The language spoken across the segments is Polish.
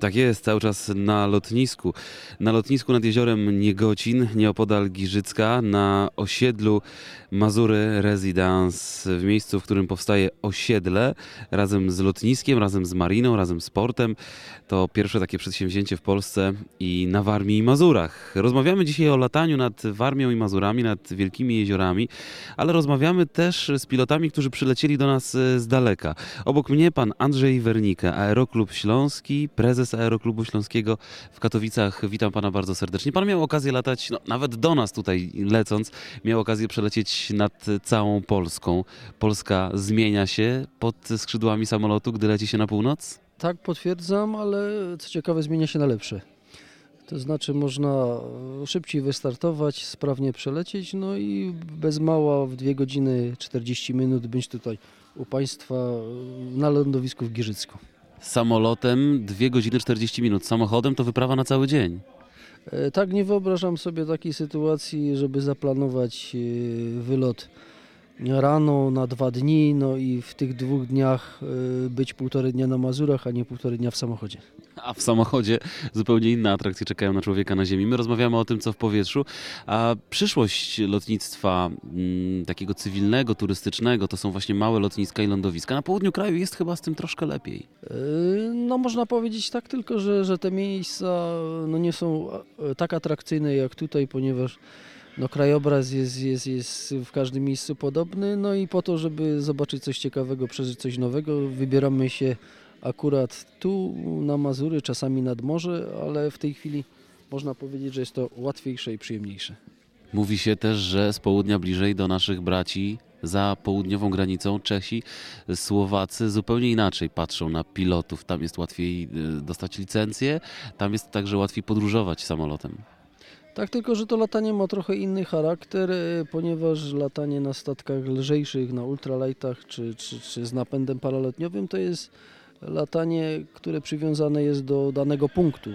Tak jest, cały czas na lotnisku. Na lotnisku nad jeziorem Niegocin, nieopodal Giżycka, na osiedlu Mazury Residence, w miejscu, w którym powstaje osiedle, razem z lotniskiem, razem z mariną, razem z portem. To pierwsze takie przedsięwzięcie w Polsce i na Warmii i Mazurach. Rozmawiamy dzisiaj o lataniu nad Warmią i Mazurami, nad wielkimi jeziorami, ale rozmawiamy też z pilotami, którzy przylecieli do nas z daleka. Obok mnie pan Andrzej Wernicke, Aeroklub Śląski, prezes Aeroklubu Śląskiego w Katowicach. Witam pana bardzo serdecznie. Pan miał okazję latać, nawet do nas tutaj lecąc, miał okazję przelecieć nad całą Polską. Polska zmienia się pod skrzydłami samolotu, gdy leci się na północ? Tak, potwierdzam, ale co ciekawe zmienia się na lepsze. To znaczy można szybciej wystartować, sprawnie przelecieć, no i bez mała w 2 godziny 40 minut być tutaj u Państwa na lądowisku w Giżycku. Samolotem 2 godziny 40 minut, samochodem to wyprawa na cały dzień. Tak, nie wyobrażam sobie takiej sytuacji, żeby zaplanować wylot rano na 2 dni, no i w tych 2 dniach być 1,5 dnia na Mazurach, a nie 1,5 dnia w samochodzie. A w samochodzie zupełnie inne atrakcje czekają na człowieka na ziemi. My rozmawiamy o tym, co w powietrzu, a przyszłość lotnictwa takiego cywilnego, turystycznego to są właśnie małe lotniska i lądowiska. Na południu kraju jest chyba z tym troszkę lepiej. No można powiedzieć tak, tylko że te miejsca nie są tak atrakcyjne jak tutaj, ponieważ krajobraz jest w każdym miejscu podobny, no i po to, żeby zobaczyć coś ciekawego, przeżyć coś nowego, wybieramy się akurat tu na Mazury, czasami nad morze, ale w tej chwili można powiedzieć, że jest to łatwiejsze i przyjemniejsze. Mówi się też, że z południa bliżej do naszych braci za południową granicą Czesi, Słowacy zupełnie inaczej patrzą na pilotów. Tam jest łatwiej dostać licencję, tam jest także łatwiej podróżować samolotem. Tak, tylko że to latanie ma trochę inny charakter, ponieważ latanie na statkach lżejszych, na ultralightach czy z napędem paralotniowym to jest latanie, które przywiązane jest do danego punktu.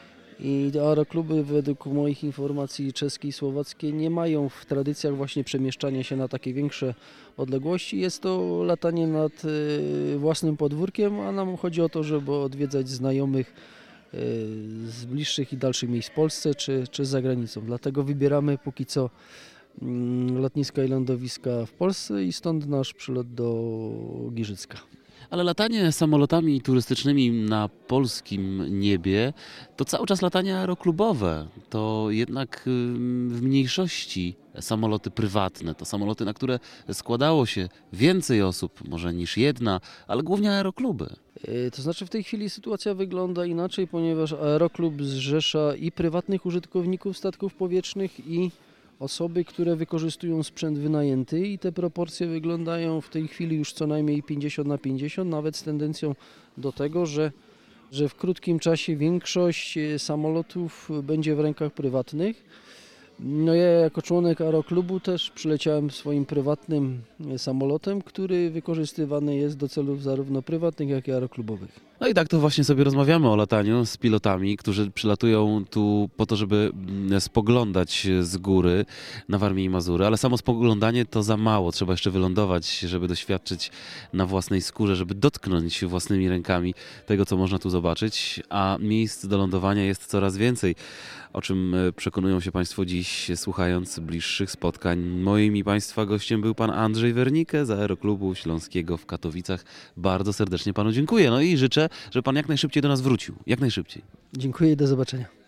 I aerokluby według moich informacji czeskie i słowackie nie mają w tradycjach właśnie przemieszczania się na takie większe odległości. Jest to latanie nad własnym podwórkiem, a nam chodzi o to, żeby odwiedzać znajomych z bliższych i dalszych miejsc w Polsce czy za granicą. Dlatego wybieramy póki co lotniska i lądowiska w Polsce i stąd nasz przylot do Giżycka. Ale latanie samolotami turystycznymi na polskim niebie to cały czas latanie aeroklubowe. To jednak w mniejszości samoloty prywatne. To samoloty, na które składało się więcej osób, może niż jedna, ale głównie aerokluby. To znaczy w tej chwili sytuacja wygląda inaczej, ponieważ aeroklub zrzesza i prywatnych użytkowników statków powietrznych i osoby, które wykorzystują sprzęt wynajęty i te proporcje wyglądają w tej chwili już co najmniej 50/50, nawet z tendencją do tego, że w krótkim czasie większość samolotów będzie w rękach prywatnych. No ja jako członek aeroklubu też przyleciałem swoim prywatnym samolotem, który wykorzystywany jest do celów zarówno prywatnych, jak i aeroklubowych. No i tak to właśnie sobie rozmawiamy o lataniu z pilotami, którzy przylatują tu po to, żeby spoglądać z góry na Warmię i Mazury, ale samo spoglądanie to za mało. Trzeba jeszcze wylądować, żeby doświadczyć na własnej skórze, żeby dotknąć własnymi rękami tego, co można tu zobaczyć, a miejsc do lądowania jest coraz więcej, o czym przekonują się Państwo dziś, słuchając bliższych spotkań. Moim i Państwa gościem był pan Andrzej Wernicke z Aeroklubu Śląskiego w Katowicach. Bardzo serdecznie panu dziękuję. No i życzę, żeby pan jak najszybciej do nas wrócił. Jak najszybciej. Dziękuję i do zobaczenia.